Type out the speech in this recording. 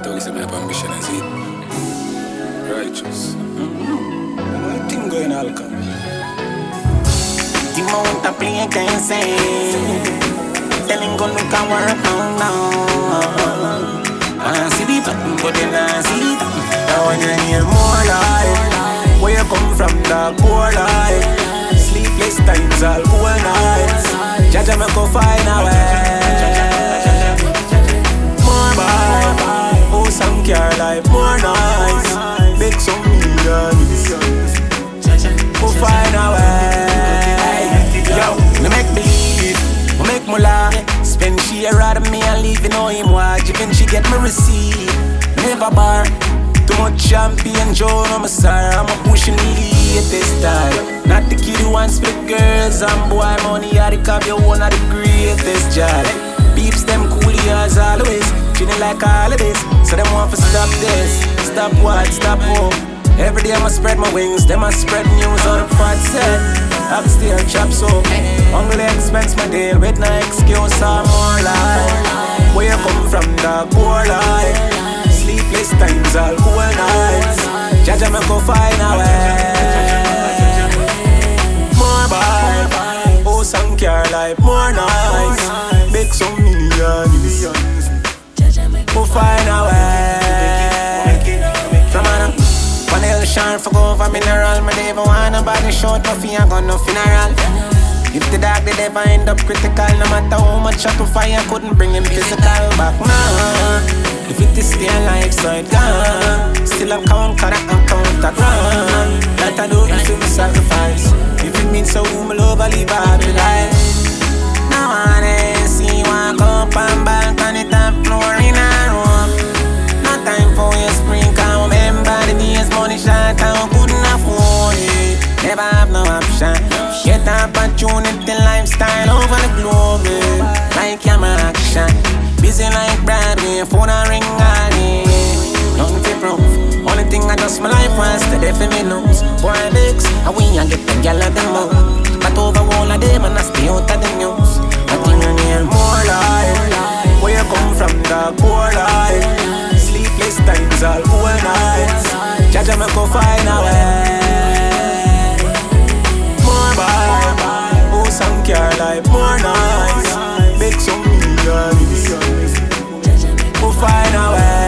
talk is my ambition, is it? Righteous. What thing going on, Alka? The amount of play can say. Telling go look and work now. I see the button, but then I see it. Now when you hear more life, where you come from, the poor life. Sleepless times, all cool nights. Jaja me go find a way. More vibe, oh some care life, more nice. Make some millions, go find a way. Yo, me make believe, me make me laugh. Spend she rather me and leave, you know him watch. Even she get me receipt, never bar. Too much champion Joe, no me sorry. I'm a pushing the latest style. Not the kid who wants split girls and boy money. I the cop, you one of the greatest job. Peeps them cool as always, treating like all of this. So them want to stop this. Stop what? Stop hope. Every day I'ma spread my wings. Them I spread news on the front set. Upstairs chop soap. Only expense my deal with no excuse or more life. Where you come from, the poor life. Sleepless times, all cool nights. Jaja me go find a way. More vibe, oh some care life, more nice. Make some millions, go find a way. From Anna, one hell sharp for go over mineral. Me never want nobody short no fee, I got no funeral. If the dog did ever end up critical, no matter how much I could fire, couldn't bring him physical back, nah. If it is still like so it gone, still I'm conquer and counter ground. That I do it for me sacrifice. If it means so my love, I live a happy life. Now I see one cup and back on the top floor in a room. No time for your spring, can't remember the days money shot and couldn't afford it. Never have no option. Get opportunity lifestyle over the globe, like camera action. Busy like Broadway, phone a ring all day. Nothing to prove. Only thing I just my life was to deaf me nose. Boy legs, and we a get the gal of the mouth. But over all of them and I stay out of the news. Nothing you need more life. Where you come from, the poor life. Sleepless times, all cool nights. Jaja me go find a way. More vibe, oh some care life, more nice. Make some millions, go find a way.